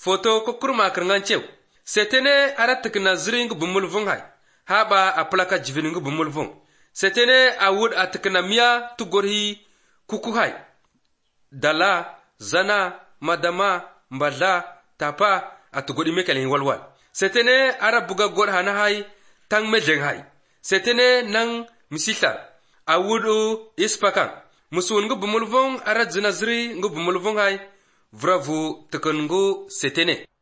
foto ko kurma kirngan cew. Setene ara tikna ziri ngu bumul vung hai. Haba a plaka jivini ngu bumul vung. Setene a wud a tikna miya tugorhi kuku hai. Dala, zana, madama, mbadla, tapa a tugodi mekelin walwal. Setene ara buga gor hana hai tang medleng hai. Setene nang misithar. A wudu ispakan. Musun ngu bumul vung ara zina ziri ngu bumul vung hai. Vravu tikun ngu setene.